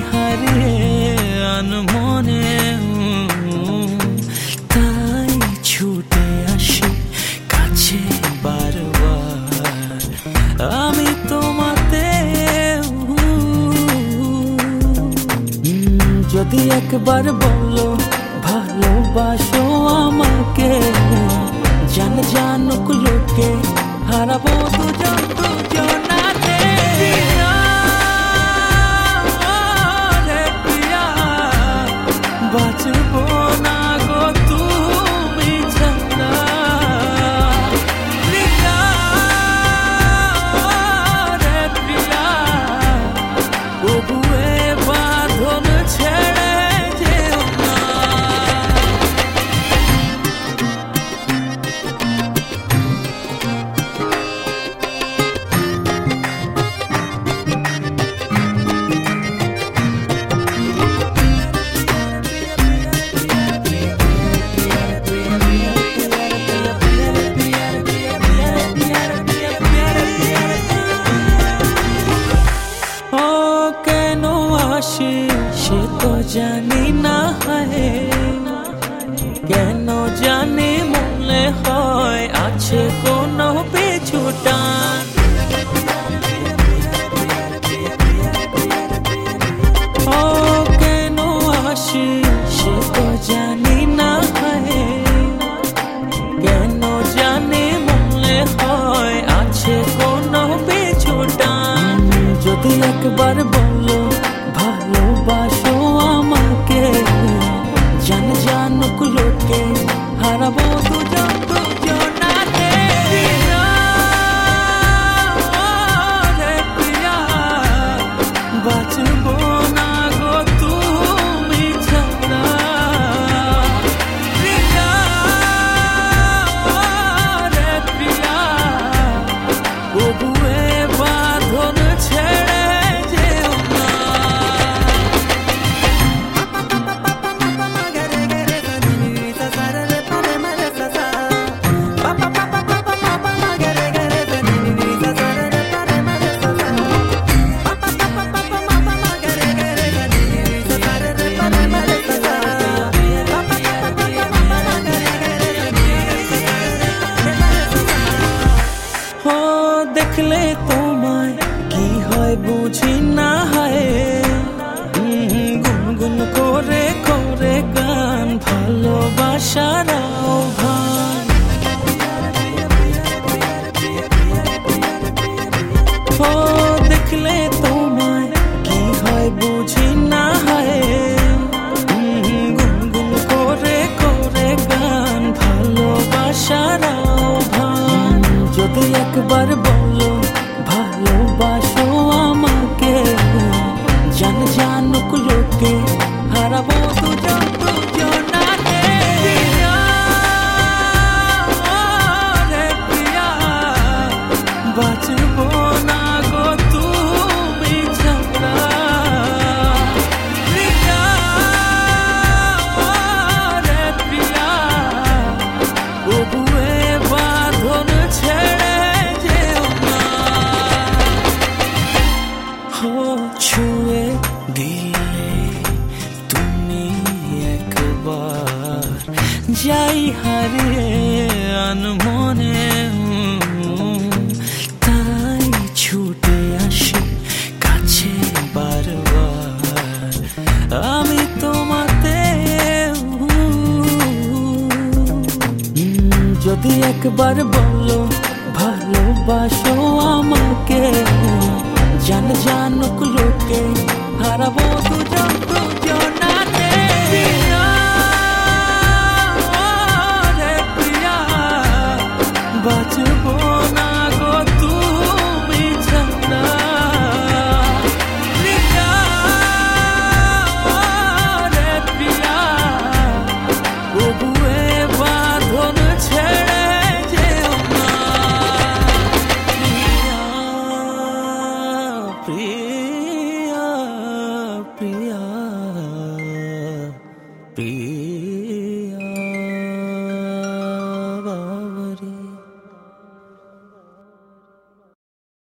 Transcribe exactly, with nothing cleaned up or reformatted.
হারিয়ে আনমনে তাই ছুটে আসি কাছে বারবার আমি তোমাতে যদি একবার বলো ভালোবাসো আমাকে জান জানুক লোকে হারাবো দুজন দুজনাতে বাঁচবো না গো তুমি ছাড়া প্রিয়া রে প্রিয়া ওগুয়ে বাঁধন ছেড়ে যেও না সে তো জানি না হয় কেন জানি মনে হয় আছে কোনো পিছুটান ও কেন আসি সে তো জানি না হয় কেন জানি মনে হয় আছে কোনো পিছুটান যদি একবার বলো ভালোবাসো আমাকে জান জানুক লোকে হারাবো দুজন দুজনাতে প্রিয়া বাঁচবো না গো তুমি ছাড়া প্রিয়া রে প্রিয়া ওগুয়ে বাঁধন ছেড়ে দেখলে তোমায় কি হয় বুঝি না হয় গুনগুন করে করে গান ভালোবাসার আহ্বান ও দেখলে তোমায় কি হয় বুঝি না হয় গুনগুন করে করে গান ভালোবাসার আহ্বান যদি একবার বলো ভালোবাসো আমাকে জান জানুক লোকে হারাবো দুজন দুজনাতে প্রিয়া বাঁচবো না গো তুমি ছাড়া প্রিয়া রে প্রিয়া ওগুয়ে বাঁধন ছেড়ে ছুঁয়ে দিলে তুমি একবার যাই হারিয়ে আনমনে তাই ছুটে আসি কাছে বারবার আমি তোমাতে যদি একবার বলো ভালোবাসো আমাকে জান জানুক লোকে হারাবো দুজন